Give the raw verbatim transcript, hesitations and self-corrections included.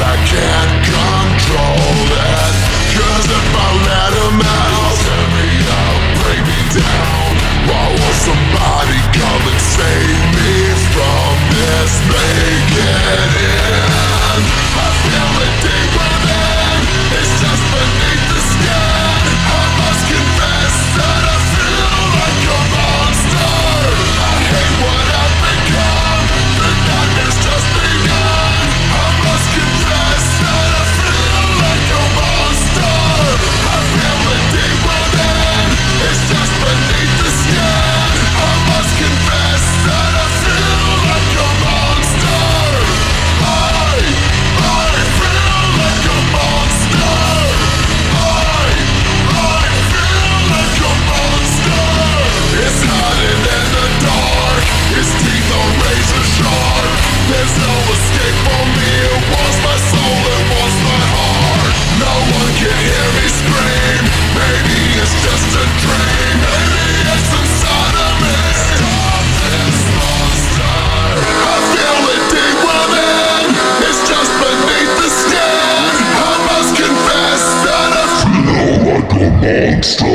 I can't control it. Cause if I let him out, tear me up, break me down. Why won't somebody come and save me from this? Make it in. I feel it deep within. It's just beneath the skin. I must confess that I feel like a monster. I hate what I've become. The nightmare's just begun. I must confess that I feel like a monster. I feel it deep within. It's just beneath the skin. I must confess that I feel like a monster. I, I feel like a monster. I, I feel like a monster. It's hiding in the dark. His teeth are razor sharp. There's no escape for me. It wants my soul, it wants my heart. No one can hear me scream. Maybe it's just a dream. Maybe it's inside of me. Stop this monster. I feel it deep within. It's just beneath the skin. I must confess that I feel like a monster.